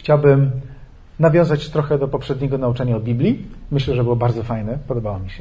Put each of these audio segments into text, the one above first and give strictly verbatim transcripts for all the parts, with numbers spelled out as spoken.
chciałbym nawiązać trochę do poprzedniego nauczania o Biblii. Myślę, że było bardzo fajne. Podobało mi się.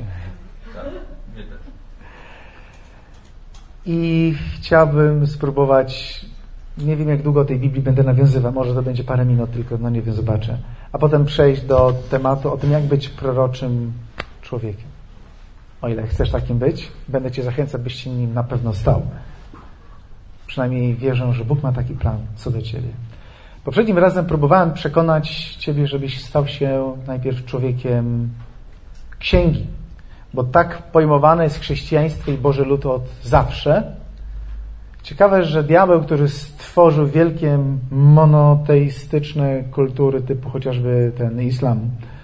I chciałbym spróbować, nie wiem jak długo o tej Biblii będę nawiązywał, może to będzie parę minut tylko, no nie wiem, zobaczę. A potem przejść do tematu o tym, jak być proroczym człowiekiem. O ile chcesz takim być, będę Cię zachęcał, byś się nim na pewno stał. Przynajmniej wierzę, że Bóg ma taki plan co do Ciebie. Poprzednim razem próbowałem przekonać Ciebie, żebyś stał się najpierw człowiekiem księgi. Bo tak pojmowane jest chrześcijaństwo i Boży lud od zawsze. Ciekawe, że diabeł, który stworzył wielkie monoteistyczne kultury typu chociażby ten islam,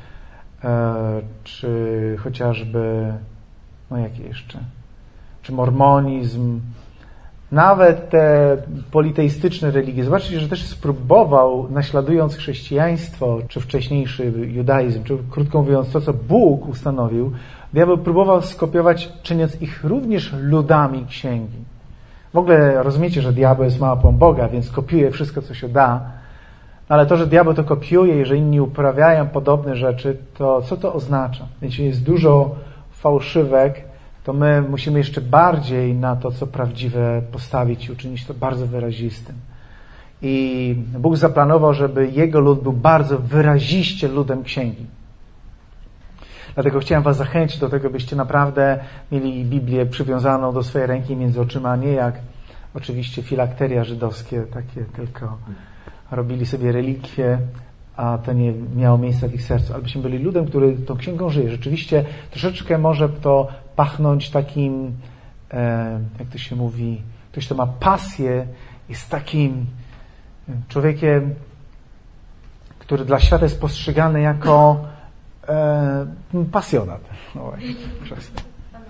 czy chociażby, no jakie jeszcze, czy mormonizm, nawet te politeistyczne religie. Zobaczcie, że też spróbował, naśladując chrześcijaństwo, czy wcześniejszy judaizm, czy krótko mówiąc to, co Bóg ustanowił, diabeł próbował skopiować, czyniąc ich również ludami księgi. W ogóle rozumiecie, że diabeł jest małpą Boga, więc kopiuje wszystko, co się da. Ale to, że diabeł to kopiuje i że inni uprawiają podobne rzeczy, to co to oznacza? Jeśli jest dużo fałszywek, to my musimy jeszcze bardziej na to, co prawdziwe postawić i uczynić to bardzo wyrazistym. I Bóg zaplanował, żeby Jego lud był bardzo wyraziście ludem księgi. Dlatego chciałem Was zachęcić do tego, byście naprawdę mieli Biblię przywiązaną do swojej ręki między oczyma, nie jak oczywiście filakteria żydowskie, takie tylko robili sobie relikwie, a to nie miało miejsca w ich sercu. Ale byśmy byli ludem, który tą księgą żyje. Rzeczywiście troszeczkę może to pachnąć takim, e, jak to się mówi, ktoś, kto ma pasję, jest takim człowiekiem, który dla świata jest postrzegany jako e, pasjonat. No właśnie, przestań.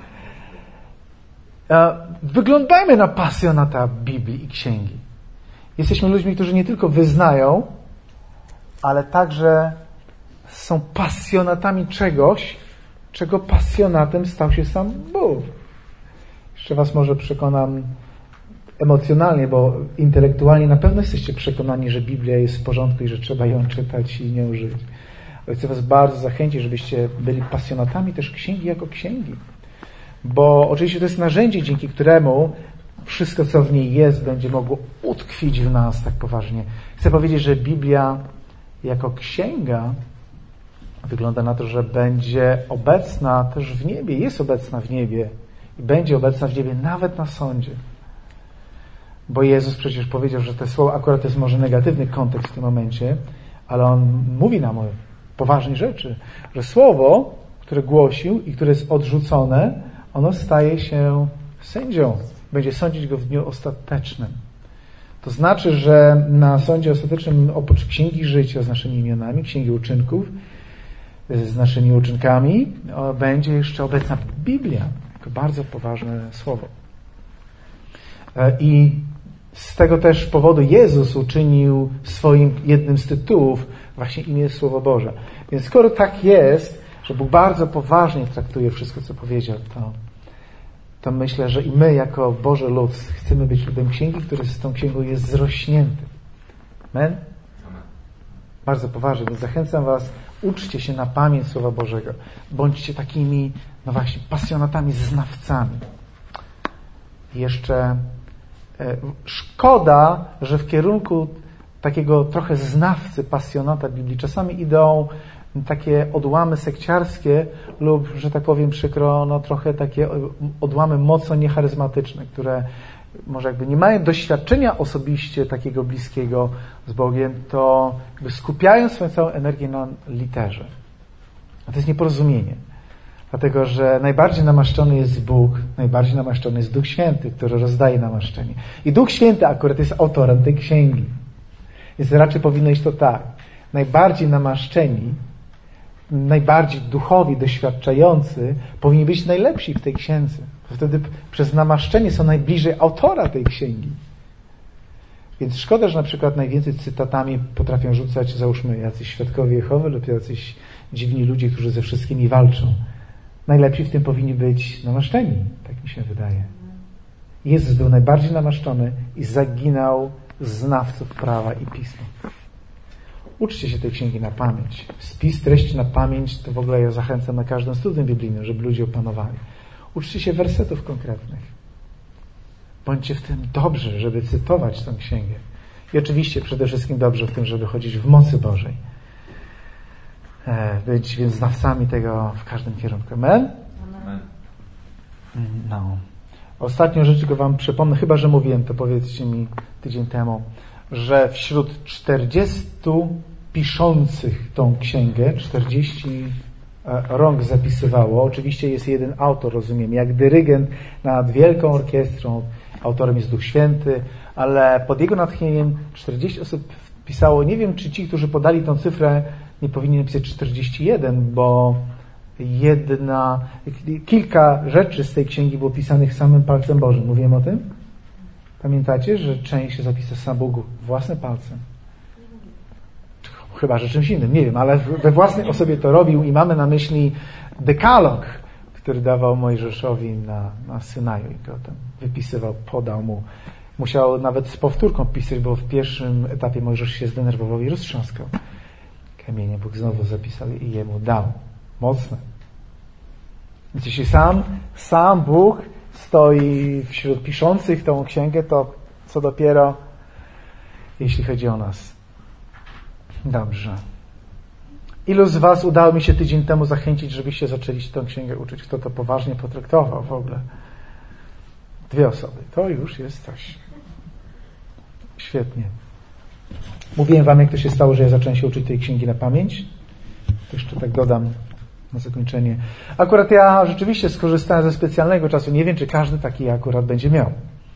E, wyglądajmy na pasjonata Biblii i księgi. Jesteśmy ludźmi, którzy nie tylko wyznają, ale także są pasjonatami czegoś, czego pasjonatem stał się sam Bóg. Jeszcze Was może przekonam emocjonalnie, bo intelektualnie na pewno jesteście przekonani, że Biblia jest w porządku i że trzeba ją czytać i nią żyć. Ale chcę Was bardzo zachęcić, żebyście byli pasjonatami też księgi jako księgi. Bo oczywiście to jest narzędzie, dzięki któremu wszystko, co w niej jest, będzie mogło utkwić w nas tak poważnie. Chcę powiedzieć, że Biblia jako księga wygląda na to, że będzie obecna też w niebie, jest obecna w niebie i będzie obecna w niebie nawet na sądzie. Bo Jezus przecież powiedział, że to słowo akurat to jest może negatywny kontekst w tym momencie, ale On mówi nam o poważnej rzeczy, że słowo, które głosił i które jest odrzucone, ono staje się sędzią. Będzie sądzić go w dniu ostatecznym. To znaczy, że na sądzie ostatecznym oprócz Księgi Życia z naszymi imionami, Księgi Uczynków z naszymi uczynkami, będzie jeszcze obecna Biblia jako bardzo poważne słowo. I z tego też powodu Jezus uczynił swoim jednym z tytułów właśnie imię Słowo Boże. Więc skoro tak jest, że Bóg bardzo poważnie traktuje wszystko, co powiedział, to to myślę, że i my jako Boży lud chcemy być ludem księgi, który z tą księgą jest zrośnięty. Amen? Bardzo poważnie, więc zachęcam Was, uczcie się na pamięć Słowa Bożego. Bądźcie takimi, no właśnie, pasjonatami, znawcami. I jeszcze e, szkoda, że w kierunku takiego trochę znawcy, pasjonata Biblii czasami idą takie odłamy sekciarskie lub, że tak powiem przykro, no trochę takie odłamy mocno niecharyzmatyczne, które może jakby nie mają doświadczenia osobiście takiego bliskiego z Bogiem, to jakby skupiają swoją całą energię na literze. A to jest nieporozumienie. Dlatego, że najbardziej namaszczony jest Bóg, najbardziej namaszczony jest Duch Święty, który rozdaje namaszczenie. I Duch Święty akurat jest autorem tej księgi. Więc raczej powinno iść to tak. Najbardziej namaszczeni, najbardziej duchowi, doświadczający powinni być najlepsi w tej księdze. Wtedy przez namaszczenie są najbliżej autora tej księgi. Więc szkoda, że na przykład najwięcej cytatami potrafią rzucać, załóżmy, jacyś świadkowie Jehowy lub jacyś dziwni ludzie, którzy ze wszystkimi walczą. Najlepsi w tym powinni być namaszczeni, tak mi się wydaje. Jezus był najbardziej namaszczony i zaginał znawców prawa i pisma. Uczcie się tej księgi na pamięć. Spis treści na pamięć to w ogóle ja zachęcam na każdym studium biblijnym, żeby ludzie opanowali. Uczcie się wersetów konkretnych. Bądźcie w tym dobrzy, żeby cytować tę księgę. I oczywiście przede wszystkim dobrze w tym, żeby chodzić w mocy Bożej. Być więc znawcami tego w każdym kierunku. Amen? Amen. No. Ostatnią rzecz, tylko wam przypomnę, chyba że mówiłem, to powiedzcie mi tydzień temu, że wśród czterdziestu piszących tą księgę, czterdzieści rąk zapisywało. Oczywiście jest jeden autor, rozumiem, jak dyrygent nad wielką orkiestrą. Autorem jest Duch Święty, ale pod jego natchnieniem czterdzieści osób pisało. Nie wiem, czy ci, którzy podali tą cyfrę, nie powinni napisać czterdzieści jeden, bo jedna, kilka rzeczy z tej księgi było pisanych samym palcem Bożym. Mówiłem o tym? Pamiętacie, że część się zapisał sam Bóg własnym palcem? Chyba, że czymś innym, nie wiem, ale we własnej osobie to robił i mamy na myśli dekalog, który dawał Mojżeszowi na, na Synaju i go tam wypisywał, podał mu. Musiał nawet z powtórką pisać, bo w pierwszym etapie Mojżesz się zdenerwował i roztrzaskał. Kamienie Bóg znowu zapisał i jemu dał. Mocne. Więc jeśli sam, sam Bóg stoi wśród piszących tą księgę, to co dopiero jeśli chodzi o nas. Dobrze. Ilu z was udało mi się tydzień temu zachęcić, żebyście zaczęli się tę księgę uczyć? Kto to poważnie potraktował w ogóle? Dwie osoby. To już jest coś. Świetnie. Mówiłem wam, jak to się stało, że ja zacząłem się uczyć tej księgi na pamięć. To jeszcze tak dodam na zakończenie. Akurat ja rzeczywiście skorzystałem ze specjalnego czasu. Nie wiem, czy każdy taki akurat będzie miał.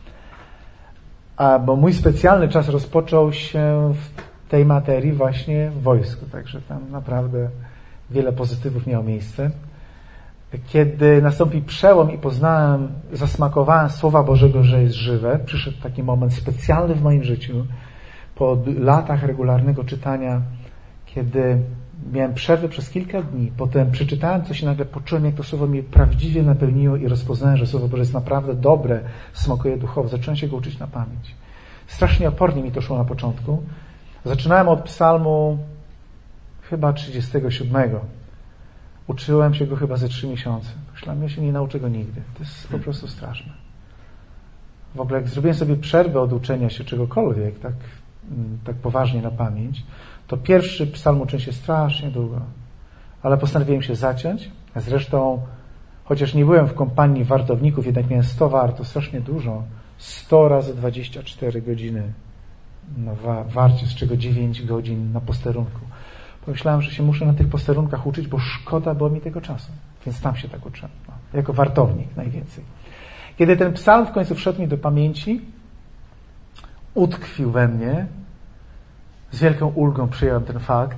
A, bo mój specjalny czas rozpoczął się w tej materii właśnie w wojsku. Także tam naprawdę wiele pozytywów miało miejsce. Kiedy nastąpił przełom i poznałem, zasmakowałem Słowa Bożego, że jest żywe, przyszedł taki moment specjalny w moim życiu, po latach regularnego czytania, kiedy miałem przerwę przez kilka dni, potem przeczytałem coś i nagle poczułem, jak to Słowo mnie prawdziwie napełniło i rozpoznałem, że Słowo Boże jest naprawdę dobre, smakuje duchowo. Zacząłem się go uczyć na pamięć. Strasznie opornie mi to szło na początku. Zaczynałem od psalmu chyba trzydziestego siódmego. Uczyłem się go chyba ze trzy miesiące. Myślałem, ja się nie nauczę go nigdy. To jest po prostu straszne. W ogóle jak zrobiłem sobie przerwę od uczenia się czegokolwiek, tak, tak poważnie na pamięć, to pierwszy psalm uczyłem się strasznie długo. Ale postanowiłem się zaciąć. Zresztą, chociaż nie byłem w kompanii wartowników, jednak miałem sto wart, to strasznie dużo. sto razy dwadzieścia cztery godziny na wa- warcie, z czego dziewięć godzin na posterunku. Pomyślałem, że się muszę na tych posterunkach uczyć, bo szkoda było mi tego czasu. Więc tam się tak uczyłem. No, jako wartownik najwięcej. Kiedy ten psalm w końcu wszedł mi do pamięci, utkwił we mnie, z wielką ulgą przyjąłem ten fakt,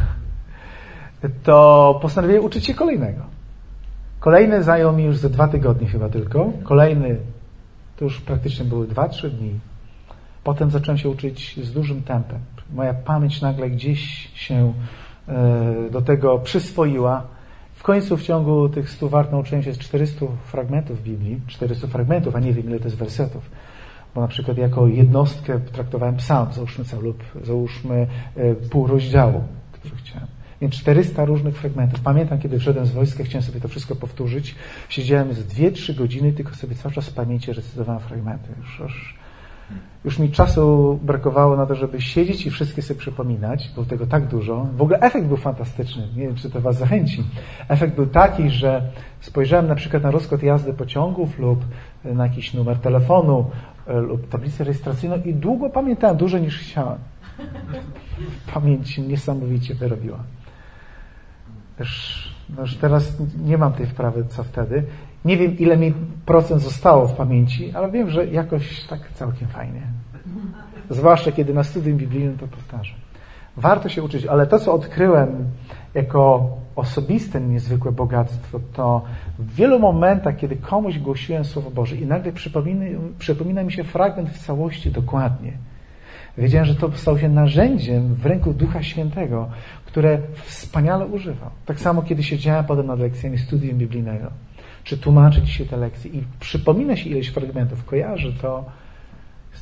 to postanowiłem uczyć się kolejnego. Kolejny zajął mi już ze dwa tygodnie chyba tylko. Kolejny to już praktycznie były dwa, trzy dni. Potem zacząłem się uczyć z dużym tempem. Moja pamięć nagle gdzieś się do tego przyswoiła. W końcu w ciągu tych stu wart nauczyłem się z czterystu fragmentów Biblii. czterystu fragmentów, a nie wiem ile to jest wersetów. Bo na przykład jako jednostkę traktowałem psalm, załóżmy cały lub załóżmy pół rozdziału, który chciałem. Więc czterysta różnych fragmentów. Pamiętam, kiedy wszedłem z wojska, chciałem sobie to wszystko powtórzyć. Siedziałem z dwie, trzy godziny, tylko sobie cały czas w pamięci recytowałem fragmenty. Już, już, już mi czasu brakowało na to, żeby siedzieć i wszystkie sobie przypominać. Było tego tak dużo. W ogóle efekt był fantastyczny. Nie wiem, czy to was zachęci. Efekt był taki, że spojrzałem na przykład na rozkład jazdy pociągów lub na jakiś numer telefonu lub tablicę rejestracyjną i długo pamiętałem, dłużej niż chciałem. Pamięć niesamowicie wyrobiła. Już, no już teraz nie mam tej wprawy, co wtedy. Nie wiem, ile mi procent zostało w pamięci, ale wiem, że jakoś tak całkiem fajnie. Zwłaszcza, kiedy na studium biblijnym to powtarzam. Warto się uczyć, ale to, co odkryłem jako osobiste niezwykłe bogactwo, to w wielu momentach, kiedy komuś głosiłem Słowo Boże i nagle przypomina, przypomina mi się fragment w całości dokładnie. Wiedziałem, że to stało się narzędziem w ręku Ducha Świętego, które wspaniale używał. Tak samo, kiedy siedziałem potem nad lekcjami studium biblijnego, czy tłumaczę dzisiaj te lekcje i przypomina się ileś fragmentów, kojarzę to, jest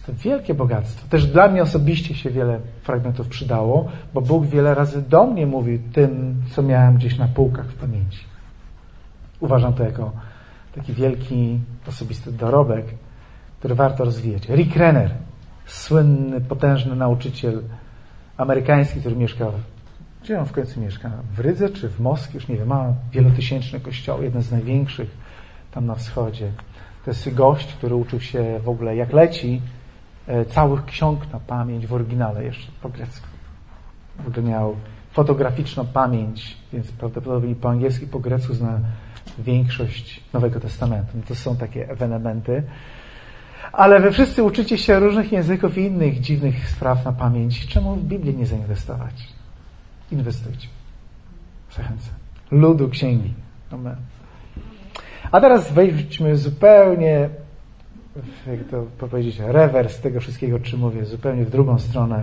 To wielkie bogactwo. Też dla mnie osobiście się wiele fragmentów przydało, bo Bóg wiele razy do mnie mówił tym, co miałem gdzieś na półkach w pamięci. Uważam to jako taki wielki, osobisty dorobek, który warto rozwijać. Rick Renner, słynny, potężny nauczyciel amerykański, który mieszka, gdzie on w końcu mieszka? W Rydze czy w Moskwie? Już nie wiem, ma wielotysięczny kościół, jeden z największych tam na wschodzie. To jest gość, który uczył się w ogóle, jak leci, całych ksiąg na pamięć w oryginale jeszcze po grecku. W ogóle miał fotograficzną pamięć, więc prawdopodobnie po angielsku i po grecku zna większość Nowego Testamentu. No to są takie ewenementy. Ale wy wszyscy uczycie się różnych języków i innych dziwnych spraw na pamięć. Czemu w Biblii nie zainwestować? Inwestujcie. Zachęcam. Ludu księgi. Amen. A teraz wejdźmy zupełnie, jak to powiedzieć, rewers tego wszystkiego, czy mówię, zupełnie w drugą stronę.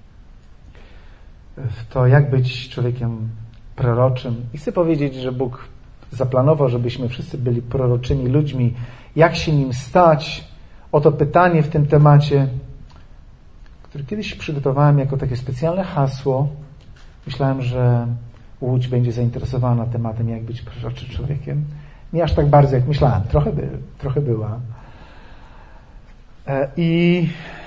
W to, jak być człowiekiem proroczym. I chcę powiedzieć, że Bóg zaplanował, żebyśmy wszyscy byli proroczymi ludźmi. Jak się nim stać? Oto pytanie w tym temacie, które kiedyś przygotowałem jako takie specjalne hasło. Myślałem, że Łódź będzie zainteresowana tematem, jak być proroczym człowiekiem. Nie aż tak bardzo, jak myślałem. Trochę, by, trochę była. I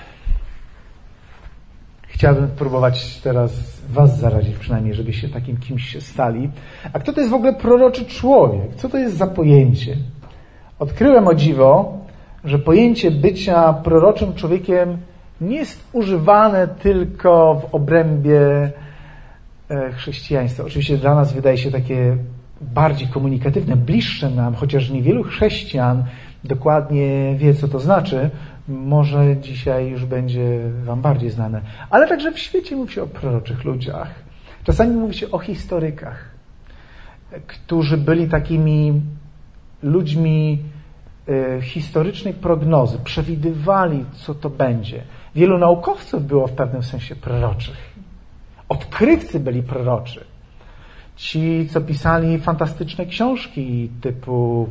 chciałbym próbować teraz was zarazić przynajmniej, żebyście takim kimś się stali. A kto to jest w ogóle proroczy człowiek? Co to jest za pojęcie? Odkryłem, o dziwo, że pojęcie bycia proroczym człowiekiem nie jest używane tylko w obrębie chrześcijaństwa. Oczywiście dla nas wydaje się takie bardziej komunikatywne, bliższe nam, chociaż niewielu chrześcijan dokładnie wie, co to znaczy. Może dzisiaj już będzie wam bardziej znane. Ale także w świecie mówi się o proroczych ludziach. Czasami mówi się o historykach, którzy byli takimi ludźmi historycznej prognozy, przewidywali, co to będzie. Wielu naukowców było w pewnym sensie proroczych. Odkrywcy byli proroczy. Ci, co pisali fantastyczne książki typu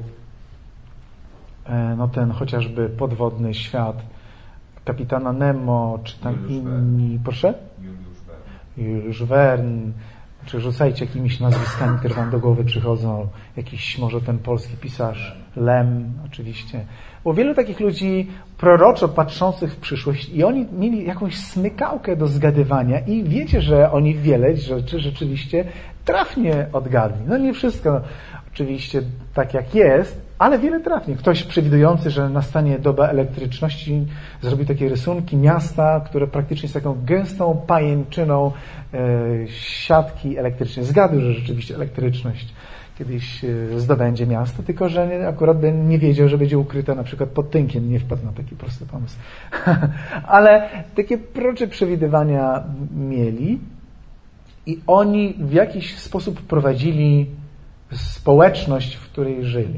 no ten chociażby Podwodny świat Kapitana Nemo, czy tam Juliusz inni, Verne. Proszę? Juliusz Verne. Czy rzucajcie jakimiś nazwiskami, które wam do głowy przychodzą. Jakiś może ten polski pisarz Lem, oczywiście. Było wielu takich ludzi proroczo patrzących w przyszłość i oni mieli jakąś smykałkę do zgadywania i wiecie, że oni wiele rzeczy rzeczywiście trafnie odgadli. No nie wszystko, no, oczywiście tak jak jest, ale wiele trafnie. Ktoś przewidujący, że nastanie doba elektryczności, zrobi takie rysunki miasta, które praktycznie jest taką gęstą pajęczyną e, siatki elektrycznej. Zgadł, że rzeczywiście elektryczność kiedyś e, zdobędzie miasto, tylko że nie, akurat by nie wiedział, że będzie ukryta na przykład pod tynkiem. Nie wpadł na taki prosty pomysł. Ale takie prorocze przewidywania mieli i oni w jakiś sposób prowadzili społeczność, w której żyli.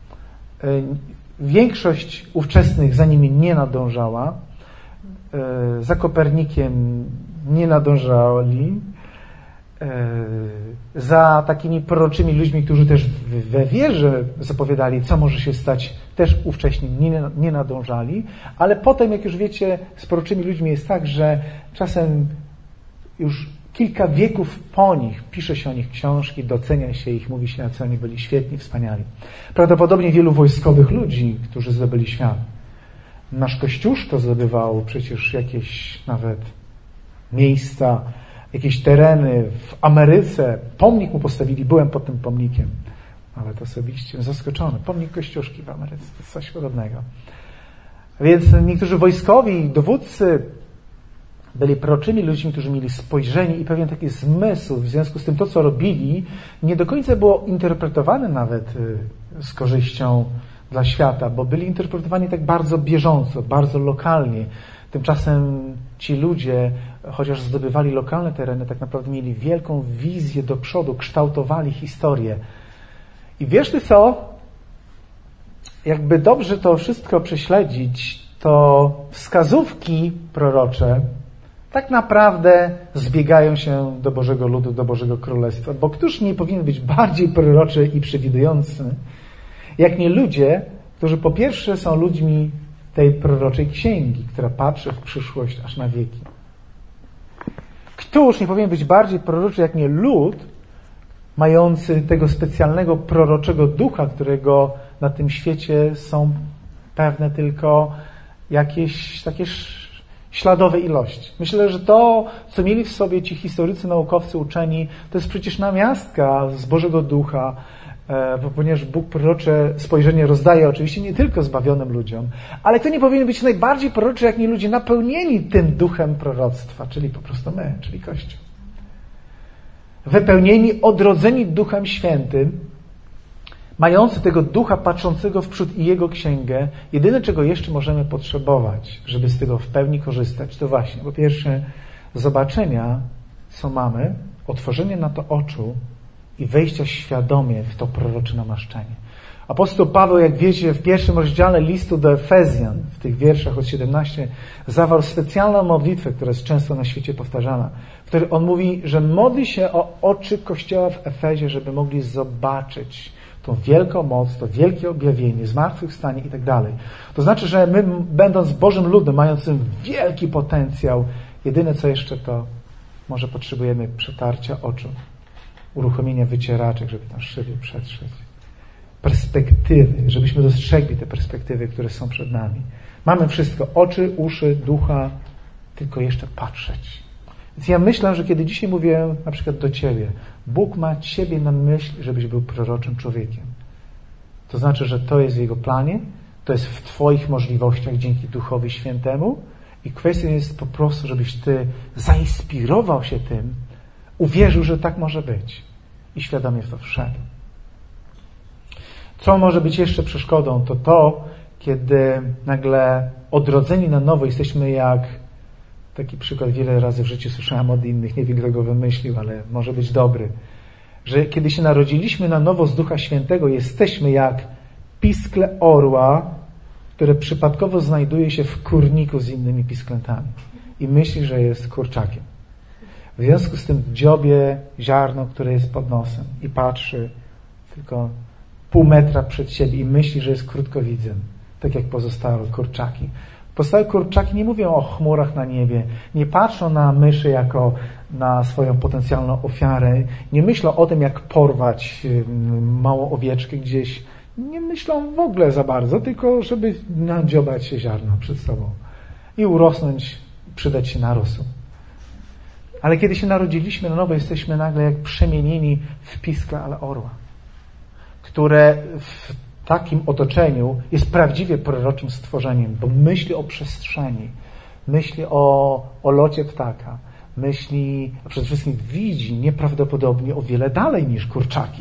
Większość ówczesnych za nimi nie nadążała, za Kopernikiem nie nadążali, za takimi proroczymi ludźmi, którzy też we wierze zapowiadali, co może się stać, też ówcześnie nie, nie nadążali, ale potem, jak już wiecie, z proroczymi ludźmi jest tak, że czasem już kilka wieków po nich pisze się o nich książki, docenia się ich, mówi się, jacy oni byli świetni, wspaniali. Prawdopodobnie wielu wojskowych ludzi, którzy zdobyli świat. Nasz Kościuszko zdobywał przecież jakieś nawet miejsca, jakieś tereny w Ameryce. Pomnik mu postawili, byłem pod tym pomnikiem. Nawet osobiście zaskoczony. Pomnik Kościuszki w Ameryce, to jest coś podobnego. Więc niektórzy wojskowi, dowódcy byli proroczymi ludźmi, którzy mieli spojrzenie i pewien taki zmysł. W związku z tym to, co robili, nie do końca było interpretowane nawet z korzyścią dla świata, bo byli interpretowani tak bardzo bieżąco, bardzo lokalnie. Tymczasem ci ludzie, chociaż zdobywali lokalne tereny, tak naprawdę mieli wielką wizję do przodu, kształtowali historię. I wiesz ty co? Jakby dobrze to wszystko prześledzić, to wskazówki prorocze tak naprawdę zbiegają się do Bożego ludu, do Bożego Królestwa. Bo któż nie powinien być bardziej proroczy i przewidujący, jak nie ludzie, którzy po pierwsze są ludźmi tej proroczej księgi, która patrzy w przyszłość aż na wieki. Któż nie powinien być bardziej proroczy jak nie lud, mający tego specjalnego proroczego ducha, którego na tym świecie są pewne tylko jakieś takie śladowe ilości. Myślę, że to, co mieli w sobie ci historycy, naukowcy uczeni, to jest przecież namiastka z Bożego Ducha, bo ponieważ Bóg prorocze spojrzenie rozdaje oczywiście nie tylko zbawionym ludziom, ale kto nie powinien być najbardziej proroczy, jak nie ludzie napełnieni tym duchem proroctwa, czyli po prostu my, czyli Kościół. Wypełnieni, odrodzeni Duchem Świętym, mający tego ducha patrzącego w przód i Jego księgę, jedyne, czego jeszcze możemy potrzebować, żeby z tego w pełni korzystać, to właśnie, po pierwsze, zobaczenia, co mamy, otworzenie na to oczu i wejścia świadomie w to prorocze namaszczenie. Apostoł Paweł, jak wiecie, w pierwszym rozdziale listu do Efezjan, w tych wierszach od siedemnastego, zawarł specjalną modlitwę, która jest często na świecie powtarzana, w której on mówi, że modli się o oczy Kościoła w Efezie, żeby mogli zobaczyć tą wielką moc, to wielkie objawienie, zmartwychwstanie i tak dalej. To znaczy, że my, będąc Bożym ludem, mającym wielki potencjał, jedyne co jeszcze to może potrzebujemy przetarcia oczu, uruchomienia wycieraczek, żeby tam szybciej przetrzeć. Perspektywy, żebyśmy dostrzegli te perspektywy, które są przed nami. Mamy wszystko, oczy, uszy, ducha, tylko jeszcze patrzeć. Więc ja myślę, że kiedy dzisiaj mówię na przykład do Ciebie, Bóg ma Ciebie na myśli, żebyś był proroczym człowiekiem. To znaczy, że to jest w Jego planie, to jest w Twoich możliwościach dzięki Duchowi Świętemu i kwestią jest po prostu, żebyś Ty zainspirował się tym, uwierzył, że tak może być i świadomie w to wszedł. Co może być jeszcze przeszkodą, to to, kiedy nagle odrodzeni na nowo jesteśmy jak, taki przykład wiele razy w życiu słyszałem od innych, nie wiem kto go wymyślił, ale może być dobry, że kiedy się narodziliśmy na nowo z Ducha Świętego, jesteśmy jak piskle orła, które przypadkowo znajduje się w kurniku z innymi pisklętami i myśli, że jest kurczakiem. W związku z tym dziobie ziarno, które jest pod nosem i patrzy tylko pół metra przed siebie i myśli, że jest krótkowidzem, tak jak pozostałe kurczaki. Pozostałe kurczaki nie mówią o chmurach na niebie, nie patrzą na myszy jako na swoją potencjalną ofiarę, nie myślą o tym, jak porwać małą owieczkę gdzieś, nie myślą w ogóle za bardzo, tylko żeby nadziobać się ziarno przed sobą i urosnąć, przydać się na rosół. Ale kiedy się narodziliśmy na nowo, jesteśmy nagle jak przemienieni w piskle, ale orła, które w takim otoczeniu jest prawdziwie proroczym stworzeniem, bo myśli o przestrzeni, myśli o, o locie ptaka, myśli, a przede wszystkim widzi nieprawdopodobnie o wiele dalej niż kurczaki.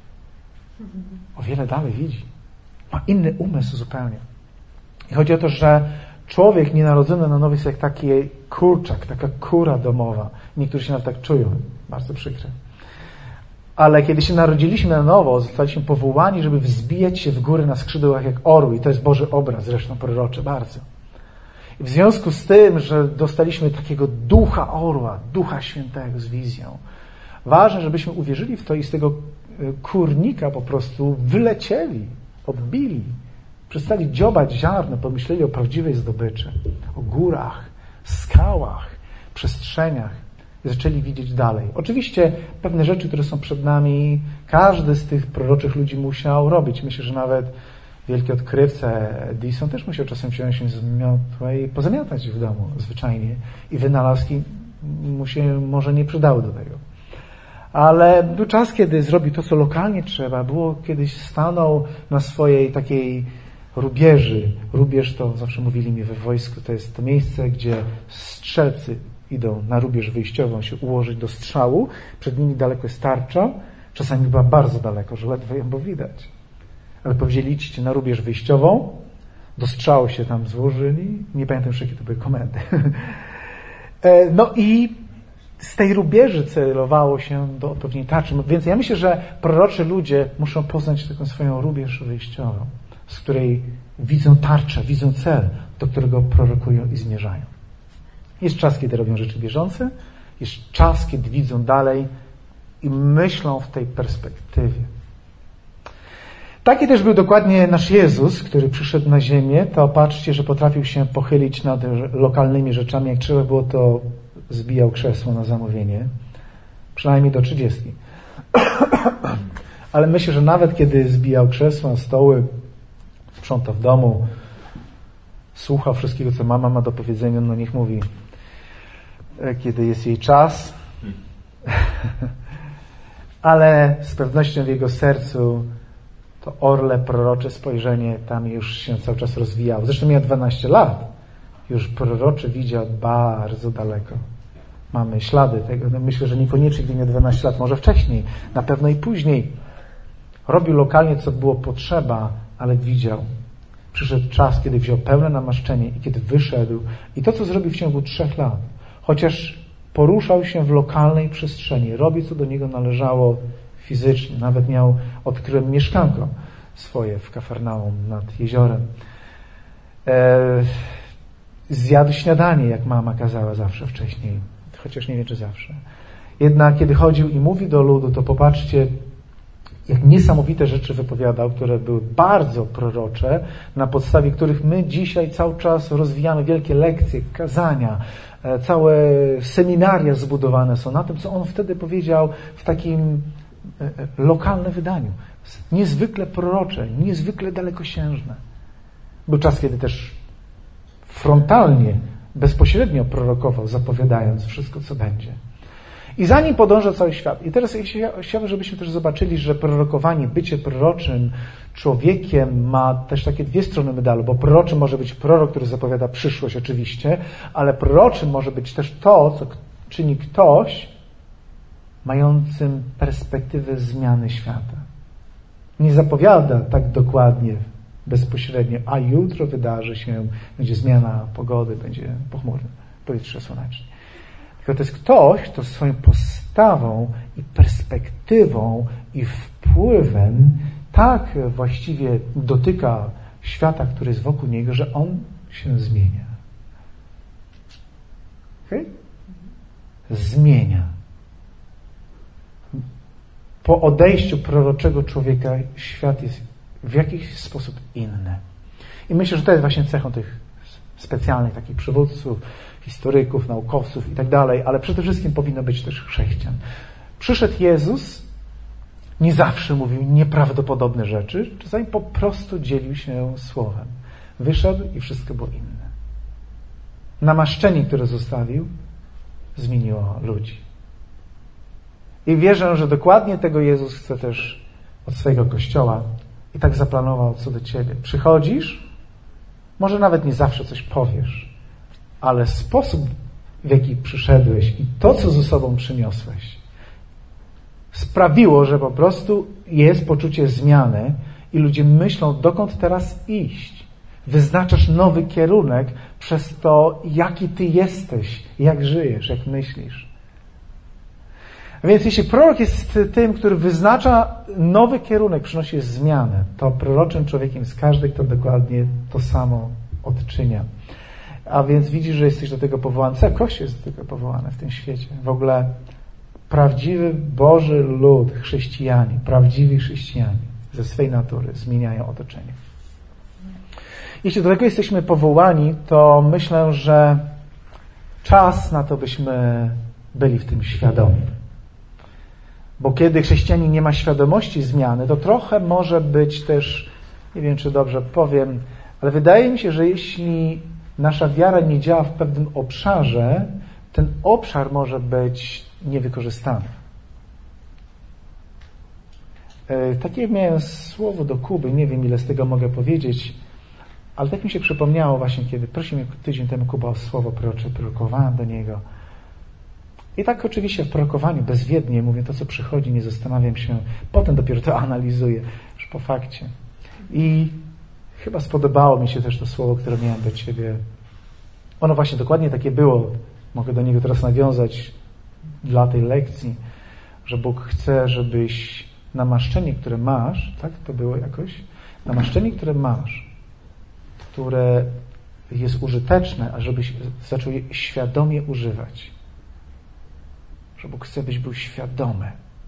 O wiele dalej widzi. Ma inny umysł zupełnie. I chodzi o to, że człowiek nienarodzony na nowo jest jak taki kurczak, taka kura domowa. Niektórzy się nawet tak czują. Bardzo przykre. Ale kiedy się narodziliśmy na nowo, zostaliśmy powołani, żeby wzbijać się w góry na skrzydłach jak orły. I to jest Boży obraz, zresztą proroczy bardzo. I w związku z tym, że dostaliśmy takiego ducha orła, ducha świętego z wizją, ważne, żebyśmy uwierzyli w to i z tego kurnika po prostu wylecieli, odbili, przestali dziobać ziarno, pomyśleli o prawdziwej zdobyczy, o górach, skałach, przestrzeniach i zaczęli widzieć dalej. Oczywiście pewne rzeczy, które są przed nami, każdy z tych proroczych ludzi musiał robić. Myślę, że nawet wielki odkrywca Edison też musiał czasem wziąć się z miotła i pozamiatać w domu zwyczajnie i wynalazki mu się może nie przydały do tego. Ale był czas, kiedy zrobił to, co lokalnie trzeba. Było kiedyś stanął na swojej takiej rubieży. Rubież to zawsze mówili mi we wojsku, to jest to miejsce, gdzie strzelcy idą na rubież wyjściową się ułożyć do strzału. Przed nimi daleko jest tarcza. Czasami była bardzo daleko, że ledwo ją było widać. Ale powiedzieli, idźcie na rubież wyjściową. Do strzału się tam złożyli. Nie pamiętam już, jakie to były komendy. No i z tej rubieży celowało się do odpowiedniej tarczy. Więc ja myślę, że proroczy ludzie muszą poznać taką swoją rubież wyjściową, z której widzą tarczę, widzą cel, do którego prorokują i zmierzają. Jest czas, kiedy robią rzeczy bieżące, jest czas, kiedy widzą dalej i myślą w tej perspektywie. Taki też był dokładnie nasz Jezus, który przyszedł na ziemię. To patrzcie, że potrafił się pochylić nad lokalnymi rzeczami. Jak trzeba było, to zbijał krzesło na zamówienie. Przynajmniej do trzydziestki. Ale myślę, że nawet kiedy zbijał krzesła, stoły, sprzątał w domu, słuchał wszystkiego, co mama ma do powiedzenia, no niech mówi, kiedy jest jej czas. Ale z pewnością w jego sercu to orle prorocze spojrzenie tam już się cały czas rozwijało. Zresztą miał dwanaście lat. Już proroczy widział bardzo daleko. Mamy ślady tego. No myślę, że niekoniecznie gdy miał dwanaście lat, może wcześniej, na pewno i później. Robił lokalnie, co było potrzeba, ale widział. Przyszedł czas, kiedy wziął pełne namaszczenie i kiedy wyszedł. I to, co zrobił w ciągu trzech lat, chociaż poruszał się w lokalnej przestrzeni, robił, co do niego należało fizycznie. Nawet miał, odkryłem mieszkanko swoje w Kafarnaum nad jeziorem. E, zjadł śniadanie, jak mama kazała zawsze wcześniej. Chociaż nie wiem, czy zawsze. Jednak kiedy chodził i mówił do ludu, to popatrzcie, jak niesamowite rzeczy wypowiadał, które były bardzo prorocze, na podstawie których my dzisiaj cały czas rozwijamy wielkie lekcje, kazania, całe seminaria zbudowane są na tym, co on wtedy powiedział w takim lokalnym wydaniu. Niezwykle prorocze, niezwykle dalekosiężne. Był czas, kiedy też frontalnie, bezpośrednio prorokował, zapowiadając wszystko, co będzie. I za nim podąża cały świat. I teraz chciałbym, żebyśmy też zobaczyli, że prorokowanie, bycie proroczym człowiekiem ma też takie dwie strony medalu, bo proroczym może być prorok, który zapowiada przyszłość oczywiście, ale proroczym może być też to, co czyni ktoś mającym perspektywę zmiany świata. Nie zapowiada tak dokładnie, bezpośrednio, a jutro wydarzy się, będzie zmiana pogody, będzie pochmurne, powietrze słoneczne. Tylko to jest ktoś, kto swoją postawą i perspektywą i wpływem tak właściwie dotyka świata, który jest wokół niego, że on się zmienia. Okay? Zmienia. Po odejściu proroczego człowieka świat jest w jakiś sposób inny. I myślę, że to jest właśnie cechą tych specjalnych takich przywódców, historyków, naukowców i tak dalej, ale przede wszystkim powinno być też chrześcijan. Przyszedł Jezus, nie zawsze mówił nieprawdopodobne rzeczy, czasami po prostu dzielił się słowem. Wyszedł i wszystko było inne. Namaszczenie, które zostawił, zmieniło ludzi. I wierzę, że dokładnie tego Jezus chce też od swojego Kościoła i tak zaplanował co do ciebie. Przychodzisz, może nawet nie zawsze coś powiesz, ale sposób, w jaki przyszedłeś i to, co ze sobą przyniosłeś, sprawiło, że po prostu jest poczucie zmiany i ludzie myślą, dokąd teraz iść. Wyznaczasz nowy kierunek przez to, jaki ty jesteś, jak żyjesz, jak myślisz. A więc jeśli prorok jest tym, który wyznacza nowy kierunek, przynosi zmianę, to proroczym człowiekiem jest każdy, kto dokładnie to samo odczynia. A więc widzisz, że jesteś do tego powołany. Cały Kościół jest do tego powołany w tym świecie. W ogóle prawdziwy Boży lud, chrześcijanie, prawdziwi chrześcijanie ze swej natury zmieniają otoczenie. Jeśli do tego jesteśmy powołani, to myślę, że czas na to, byśmy byli w tym świadomi. Bo kiedy chrześcijanin nie ma świadomości zmiany, to trochę może być też, nie wiem, czy dobrze powiem, ale wydaje mi się, że jeśli nasza wiara nie działa w pewnym obszarze, ten obszar może być niewykorzystany. Takie miałem słowo do Kuby, nie wiem, ile z tego mogę powiedzieć, ale tak mi się przypomniało właśnie, kiedy prosił mnie tydzień temu Kuba o słowo prorocze, prorokowałem do niego. I tak oczywiście w prorokowaniu bezwiednie mówię to, co przychodzi, nie zastanawiam się, potem dopiero to analizuję, już po fakcie. I chyba spodobało mi się też to słowo, które miałem do ciebie. Ono właśnie dokładnie takie było. Mogę do niego teraz nawiązać dla tej lekcji, że Bóg chce, żebyś namaszczenie, które masz, tak to było jakoś, namaszczenie, które masz, które jest użyteczne, a żebyś zaczął je świadomie używać. Że Bóg chce, byś był świadomy.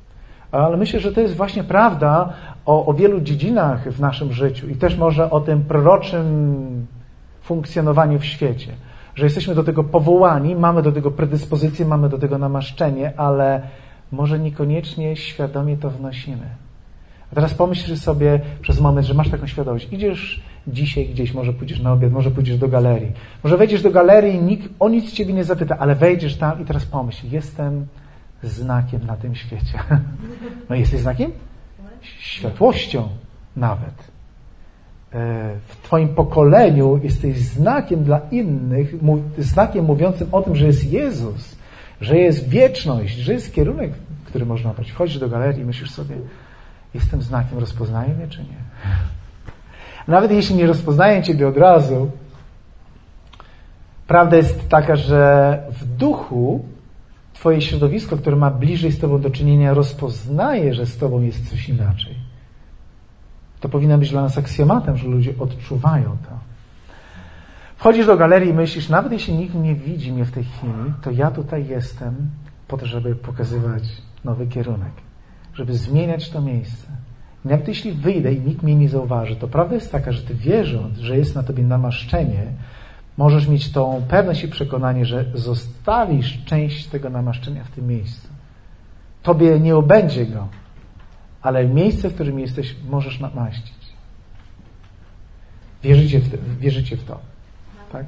Ale myślę, że to jest właśnie prawda o, o wielu dziedzinach w naszym życiu i też może o tym proroczym funkcjonowaniu w świecie. Że jesteśmy do tego powołani, mamy do tego predyspozycję, mamy do tego namaszczenie, ale może niekoniecznie świadomie to wnosimy. A teraz pomyśl sobie przez moment, że masz taką świadomość. Idziesz dzisiaj gdzieś, może pójdziesz na obiad, może pójdziesz do galerii. Może wejdziesz do galerii i nikt o nic ciebie nie zapyta, ale wejdziesz tam i teraz pomyśl, jestem znakiem na tym świecie. No jesteś znakiem? Światłością nawet. W twoim pokoleniu jesteś znakiem dla innych, znakiem mówiącym o tym, że jest Jezus, że jest wieczność, że jest kierunek, który można brać. Wchodzisz do galerii i myślisz sobie, jestem znakiem, rozpoznaję mnie czy nie? Nawet jeśli nie rozpoznaję ciebie od razu, prawda jest taka, że w duchu twoje środowisko, które ma bliżej z tobą do czynienia, rozpoznaje, że z tobą jest coś inaczej. To powinno być dla nas aksjomatem, że ludzie odczuwają to. Wchodzisz do galerii i myślisz, nawet jeśli nikt nie widzi mnie w tej chwili, to ja tutaj jestem po to, żeby pokazywać nowy kierunek, żeby zmieniać to miejsce. I nawet jeśli wyjdę i nikt mnie nie zauważy, to prawda jest taka, że ty wierząc, że jest na tobie namaszczenie, możesz mieć tą pewność i przekonanie, że zostawisz część tego namaszczenia w tym miejscu. Tobie nie obędzie go, ale miejsce, w którym jesteś, możesz namaścić. Wierzycie w to? Wierzycie w to? Tak?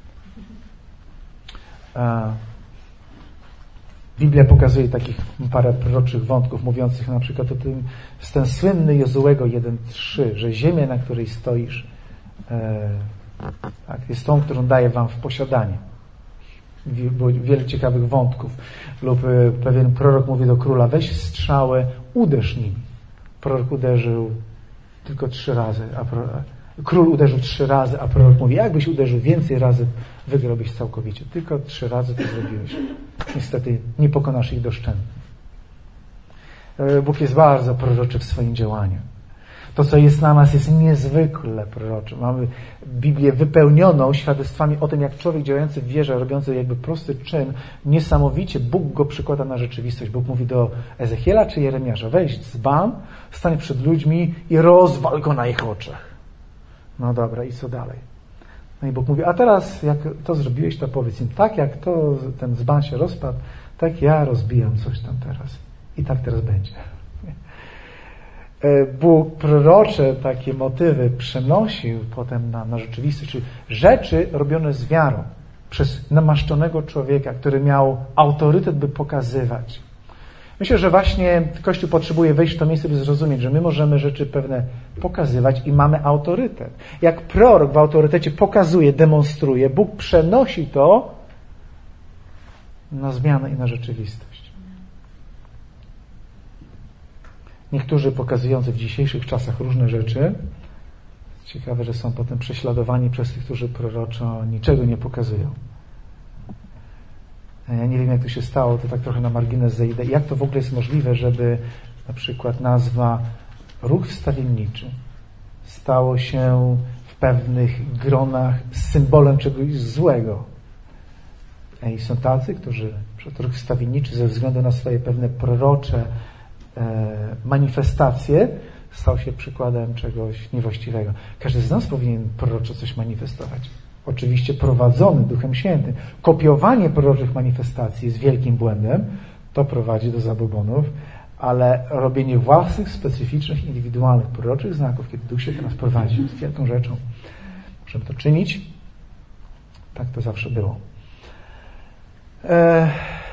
A Biblia pokazuje takich parę proroczych wątków, mówiących na przykład o tym, z ten słynny Jozułego jeden trzy, że ziemia, na której stoisz, e, tak, jest tą, którą daje wam w posiadanie. Było wiele ciekawych wątków. Lub pewien prorok mówi do króla, weź strzałę, uderz nim. Prorok uderzył tylko trzy razy, a pro... król uderzył trzy razy, a prorok mówi, jakbyś uderzył więcej razy, wygrałbyś całkowicie. Tylko trzy razy to zrobiłeś. Niestety nie pokonasz ich doszczętnie. Bóg jest bardzo proroczy w swoim działaniu. To, co jest na nas, jest niezwykle prorocze. Mamy Biblię wypełnioną świadectwami o tym, jak człowiek działający w wierze, robiący jakby prosty czyn, niesamowicie Bóg go przykłada na rzeczywistość. Bóg mówi do Ezechiela czy Jeremiasza, weź dzban, stań przed ludźmi i rozwal go na ich oczach. No dobra, i co dalej? No i Bóg mówi, a teraz jak to zrobiłeś, to powiedz im, tak jak to, ten dzban się rozpadł, tak ja rozbijam coś tam teraz. I tak teraz będzie. Bóg prorocze takie motywy przenosił potem na, na rzeczywistość, czyli rzeczy robione z wiarą przez namaszczonego człowieka, który miał autorytet, by pokazywać. Myślę, że właśnie Kościół potrzebuje wejść w to miejsce, by zrozumieć, że my możemy rzeczy pewne pokazywać i mamy autorytet. Jak prorok w autorytecie pokazuje, demonstruje, Bóg przenosi to na zmianę i na rzeczywistość. Niektórzy pokazujący w dzisiejszych czasach różne rzeczy, ciekawe, że są potem prześladowani przez tych, którzy proroczo niczego nie pokazują. Ja nie wiem, jak to się stało, to tak trochę na margines zejdę. Jak to w ogóle jest możliwe, żeby na przykład nazwa ruch wstawienniczy stało się w pewnych gronach symbolem czegoś złego. I są tacy, którzy przed ruch wstawienniczy ze względu na swoje pewne prorocze manifestacje stał się przykładem czegoś niewłaściwego. Każdy z nas powinien proroczo coś manifestować. Oczywiście prowadzony Duchem Świętym. Kopiowanie proroczych manifestacji jest wielkim błędem. To prowadzi do zabobonów, ale robienie własnych, specyficznych, indywidualnych proroczych znaków, kiedy Duch się do nas prowadzi, jest wielką rzeczą. Możemy to czynić. Tak to zawsze było. Eee...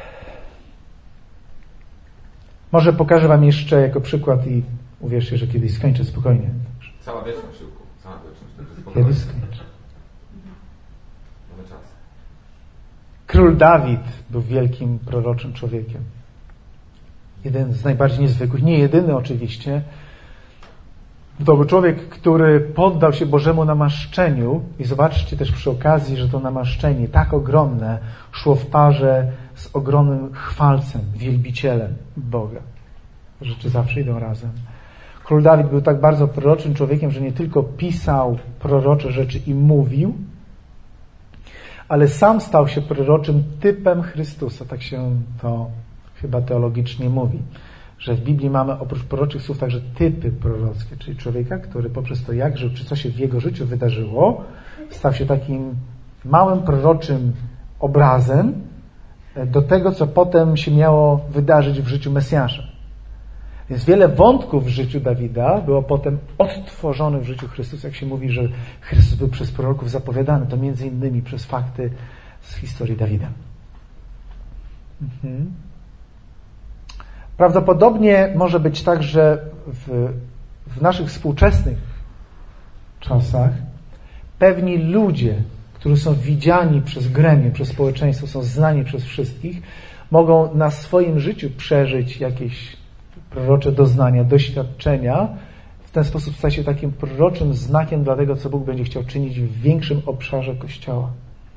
Może pokażę wam jeszcze jako przykład i uwierzcie, że kiedyś skończę spokojnie. Cała wieczność, Siłku. Cała wieczność. Kiedyś skończę. Mamy czas. Król Dawid był wielkim proroczym człowiekiem. Jeden z najbardziej niezwykłych, nie jedyny oczywiście. To był człowiek, który poddał się Bożemu namaszczeniu i zobaczcie też przy okazji, że to namaszczenie tak ogromne szło w parze z ogromnym chwalcem, wielbicielem Boga. Rzeczy zawsze idą razem. Król Dawid był tak bardzo proroczym człowiekiem, że nie tylko pisał prorocze rzeczy i mówił, ale sam stał się proroczym typem Chrystusa. Tak się to chyba teologicznie mówi, że w Biblii mamy oprócz proroczych słów także typy prorockie, czyli człowieka, który poprzez to, jak żył, czy co się w jego życiu wydarzyło, stał się takim małym proroczym obrazem do tego, co potem się miało wydarzyć w życiu Mesjasza. Więc wiele wątków w życiu Dawida było potem odtworzonych w życiu Chrystusa. Jak się mówi, że Chrystus był przez proroków zapowiadany, to między innymi przez fakty z historii Dawida. Mhm. Prawdopodobnie może być tak, że w, w naszych współczesnych czasach pewni ludzie, którzy są widziani przez gremium, przez społeczeństwo, są znani przez wszystkich, mogą na swoim życiu przeżyć jakieś prorocze doznania, doświadczenia, w ten sposób stać się takim proroczym znakiem dla tego, co Bóg będzie chciał czynić w większym obszarze Kościoła.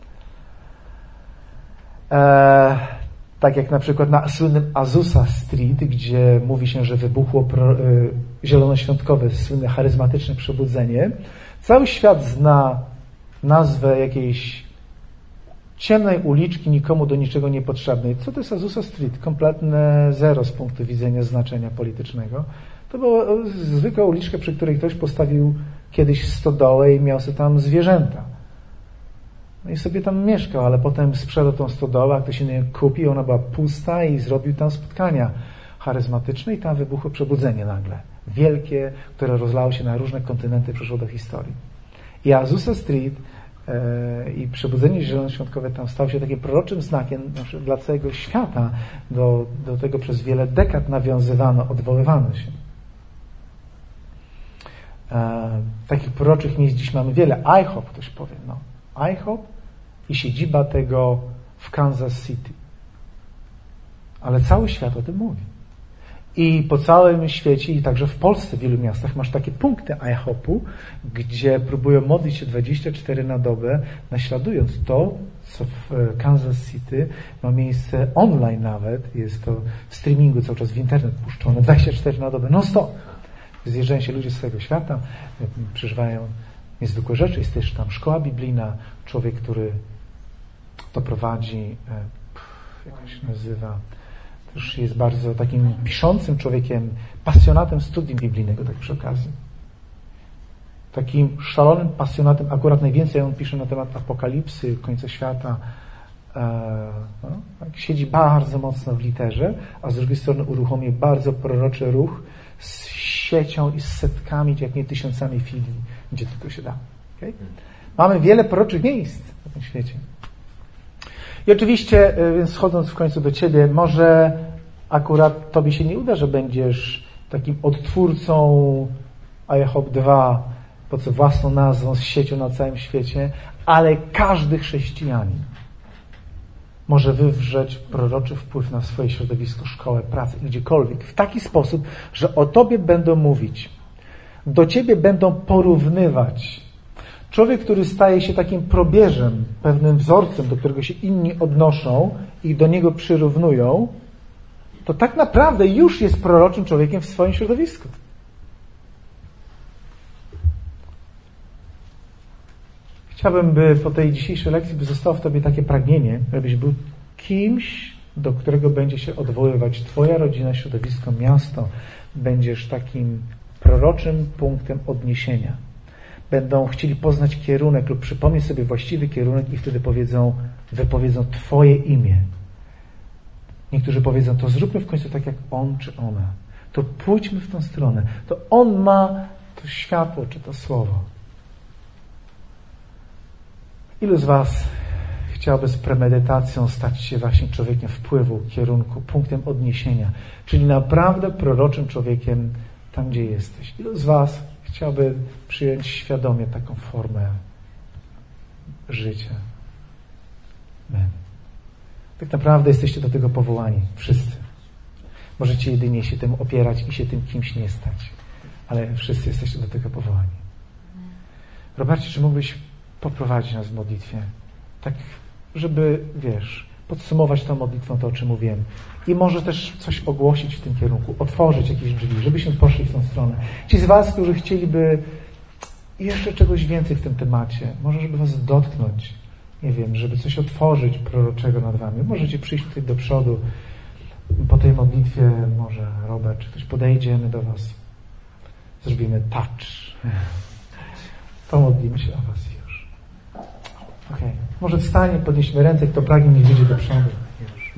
Eee, tak jak na przykład na słynnym Azusa Street, gdzie mówi się, że wybuchło pro, y, zielonoświątkowe, słynne charyzmatyczne przebudzenie. Cały świat zna nazwę jakiejś ciemnej uliczki, nikomu do niczego niepotrzebnej. Co to jest Azusa Street? Kompletne zero z punktu widzenia znaczenia politycznego. To była zwykła uliczka, przy której ktoś postawił kiedyś stodołę i miał sobie tam zwierzęta. No i sobie tam mieszkał, ale potem sprzedał tą stodołę, a ktoś inny kupił, ona była pusta i zrobił tam spotkania charyzmatyczne i tam wybuchło przebudzenie nagle. Wielkie, które rozlało się na różne kontynenty, przeszło do historii. I Azusa Street e, i przebudzenie zielonoświątkowe tam stało się takim proroczym znakiem znaczy, dla całego świata. Do, do tego przez wiele dekad nawiązywano, odwoływano się. E, takich proroczych miejsc dziś mamy wiele. I HOP, ktoś powie, no. I HOP i siedziba tego w Kansas City. Ale cały świat o tym mówi. I po całym świecie i także w Polsce w wielu miastach masz takie punkty I HOP-u, gdzie próbują modlić się dwadzieścia cztery na dobę, naśladując to, co w Kansas City ma miejsce online nawet. Jest to w streamingu cały czas w internet puszczone, dwadzieścia cztery na dobę, non stop. Zjeżdżają się ludzie z całego świata, przeżywają niezwykłe rzeczy. Jest też tam szkoła biblijna, człowiek, który to prowadzi, jak on się nazywa, też jest bardzo takim piszącym człowiekiem, pasjonatem studium biblijnego, tak przy okazji. Takim szalonym pasjonatem, akurat najwięcej on pisze na temat apokalipsy, końca świata. No, tak, siedzi bardzo mocno w literze, a z drugiej strony uruchomił bardzo proroczy ruch z siecią i z setkami, jak nie tysiącami filii, gdzie tylko się da. Okay? Mamy wiele proroczych miejsc na tym świecie. I oczywiście, więc schodząc w końcu do Ciebie, może akurat Tobie się nie uda, że będziesz takim odtwórcą I HOP dwa, po co własną nazwą, z siecią na całym świecie, ale każdy chrześcijanin może wywrzeć proroczy wpływ na swoje środowisko, szkołę, pracę, gdziekolwiek, w taki sposób, że o Tobie będą mówić, do Ciebie będą porównywać. Człowiek, który staje się takim probierzem, pewnym wzorcem, do którego się inni odnoszą i do niego przyrównują, to tak naprawdę już jest proroczym człowiekiem w swoim środowisku. Chciałbym, by po tej dzisiejszej lekcji by zostało w Tobie takie pragnienie, żebyś był kimś, do którego będzie się odwoływać Twoja rodzina, środowisko, miasto. Będziesz takim proroczym punktem odniesienia. Będą chcieli poznać kierunek lub przypomnieć sobie właściwy kierunek i wtedy powiedzą, wypowiedzą Twoje imię. Niektórzy powiedzą, to zróbmy w końcu tak jak on czy ona. To pójdźmy w tą stronę. To on ma to światło czy to słowo. Ilu z Was chciałoby z premedytacją stać się właśnie człowiekiem wpływu, kierunku, punktem odniesienia, czyli naprawdę proroczym człowiekiem tam, gdzie jesteś? Ilu z Was chciałby przyjąć świadomie taką formę życia? Amen. Tak naprawdę jesteście do tego powołani. Wszyscy. Możecie jedynie się tym opierać i się tym kimś nie stać. Ale wszyscy jesteście do tego powołani. Robercie, czy mógłbyś poprowadzić nas w modlitwie? Tak, żeby, wiesz, podsumować tą modlitwą to, o czym mówiłem. I może też coś ogłosić w tym kierunku, otworzyć jakieś drzwi, żebyśmy poszli w tą stronę. Ci z Was, którzy chcieliby jeszcze czegoś więcej w tym temacie, może żeby Was dotknąć, nie wiem, żeby coś otworzyć proroczego nad Wami. Możecie przyjść tutaj do przodu. Po tej modlitwie może Robert, czy ktoś podejdzie, my do was zrobimy touch. Pomodlimy się o was już. Okej. Okay. Może wstanie, podnieśmy ręce, kto pragnie, niech wyjdzie do przodu. Już.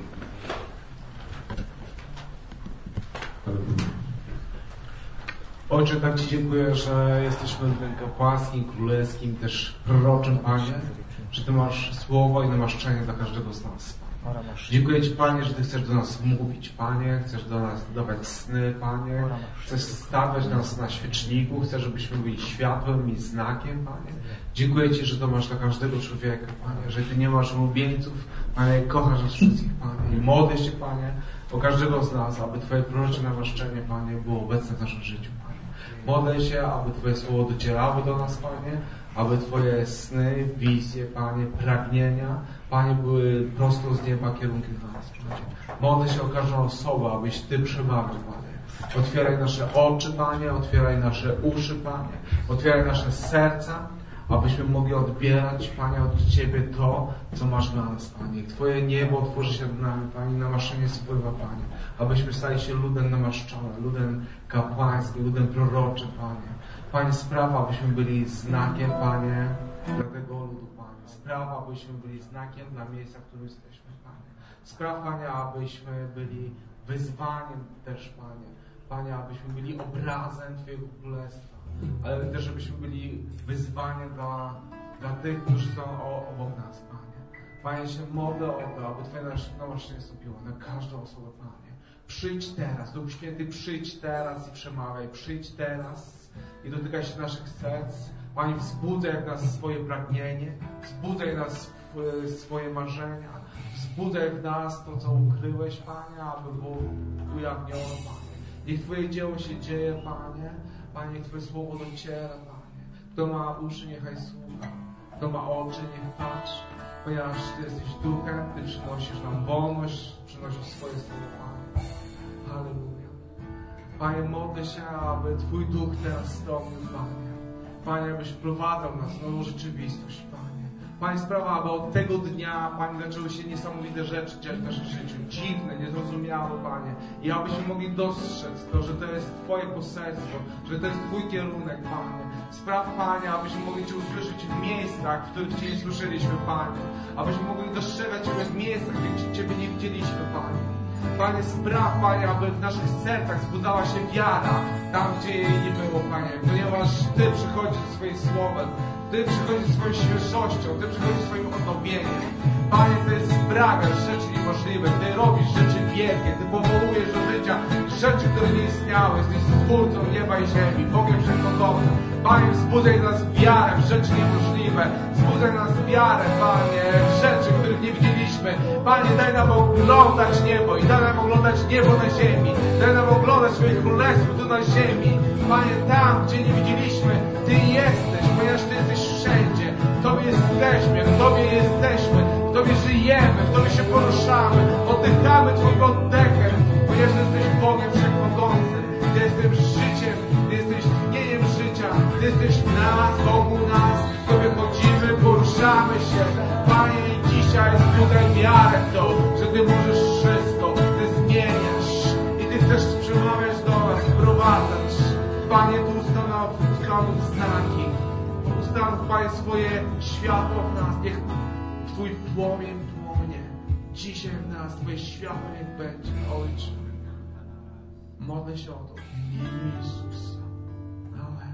Ojcze, tak Ci dziękuję, że jesteśmy ludem kapłańskim, królewskim, też proroczym, Panie, że Ty masz słowo i namaszczenie dla każdego z nas. Dziękuję Ci, Panie, że Ty chcesz do nas mówić, Panie, chcesz do nas dawać sny, Panie, chcesz stawiać nas na świeczniku, chcesz, żebyśmy byli światłem i znakiem, Panie. Dziękuję Ci, że to masz dla każdego człowieka, Panie, że Ty nie masz ulubieńców, Panie, kochasz nas wszystkich, Panie, i modlę się, Panie, o każdego z nas, aby Twoje prorocze namaszczenie, Panie, było obecne w naszym życiu, Panie. Modlę się, aby Twoje słowo docierało do nas, Panie, aby Twoje sny, wizje, Panie, pragnienia, Panie, były prosto z nieba kierunkiem dla nas, Panie. Modlę się o każdą osobę, abyś Ty przebawił, Panie. Otwieraj nasze oczy, Panie, otwieraj nasze uszy, Panie, otwieraj nasze serca, abyśmy mogli odbierać, Panie, od Ciebie to, co masz dla nas, Panie. Twoje niebo otworzy się nad nami, Panie, namaszczenie spływa, Panie. Abyśmy stali się ludem namaszczonym, ludem kapłańskim, ludem proroczym, Panie. Panie, sprawa, abyśmy byli znakiem, Panie, dla tego ludu, Panie. Sprawa, abyśmy byli znakiem dla miejsca, w którym jesteśmy, Panie. Sprawa, Panie, abyśmy byli wyzwaniem też, Panie. Panie, abyśmy byli obrazem Twojego Królestwa, ale też, żebyśmy byli wyzwaniem dla, dla tych, którzy są o, obok nas, Panie. Panie, się modlę o to, aby Twoje namaszczenie stąpiło na każdą osobę, Panie. Przyjdź teraz, Duch Święty, przyjdź teraz i przemawiaj. Przyjdź teraz i dotykaj się naszych serc. Panie, wzbudzaj w nas swoje pragnienie, wzbudzaj w nas swoje marzenia, wzbudzaj w nas to, co ukryłeś, Panie, aby było ujawnione, Panie. Niech Twoje dzieło się dzieje, Panie. Panie, niech Twoje słowo dociera, Panie. Kto ma uszy, niechaj słucha. Kto ma oczy, niech patrzy. Ponieważ Ty jesteś Duchem, Ty przynosisz nam wolność, przynosisz swoje słowo, Panie. Halleluja. Panie, modlę się, aby Twój Duch teraz stąpił, Panie. Panie, abyś wprowadzał nas w nową rzeczywistość, Panie. Panie, sprawa, aby od tego dnia, Panie, zaczęły się niesamowite rzeczy dziać w naszym życiu. Dziwne, niezrozumiałe, Panie. I abyśmy mogli dostrzec to, że to jest Twoje poselstwo, że to jest Twój kierunek, Panie. Spraw, Panie, abyśmy mogli Cię usłyszeć w miejscach, w których Cię nie słyszeliśmy, Panie. Abyśmy mogli dostrzegać Ciebie w miejscach, gdzie Ciebie nie widzieliśmy, Panie. Panie, spraw, Panie, aby w naszych sercach zbudzała się wiara tam, gdzie jej nie było, Panie. Ponieważ Ty przychodzisz ze swoim słowem, Ty przychodzisz ze swoją świeżością, Ty przychodzisz ze swoim odnowieniem. Panie, Ty sprawiasz rzeczy niemożliwe, Ty robisz rzeczy wielkie, Ty powołujesz do życia rzeczy, które nie istniały. Jesteś Stwórcą nieba i ziemi, Bogiem Wszechmogącym. Panie, wzbudzaj nas wiarę w rzeczy niemożliwe. Wzbudzaj nas wiarę, Panie, w rzeczy, których nie widzieliśmy. Panie, daj nam oglądać niebo i daj nam oglądać niebo na ziemi. Daj nam oglądać Twoje królestwo tu na ziemi. Panie, tam, gdzie nie widzieliśmy, Ty jesteś, ponieważ Ty jesteś wszędzie. W Tobie jesteśmy, w Tobie jesteśmy, w Tobie żyjemy, w Tobie się poruszamy. Oddychamy Twoim oddechem, ponieważ jesteś Bogiem Wszechmogącym. Ty jesteś życiem, Ty jesteś tchnieniem życia, Ty jesteś w nas, wokół nas, w Tobie chodzimy, poruszamy się. Panie, dzisiaj zbudaj wiarę w to, że Ty możesz wszystko, Ty zmieniasz i Ty chcesz przemawiać do nas, wprowadzać. Panie, tu ustanów, ustanów znaki, ustanów, Panie, swoje światło w nas, niech Twój płomień płonie. Dzisiaj w nas Twoje światło niech będzie, Ojcze. Modlę się o to w imieniu Jezusa. Amen.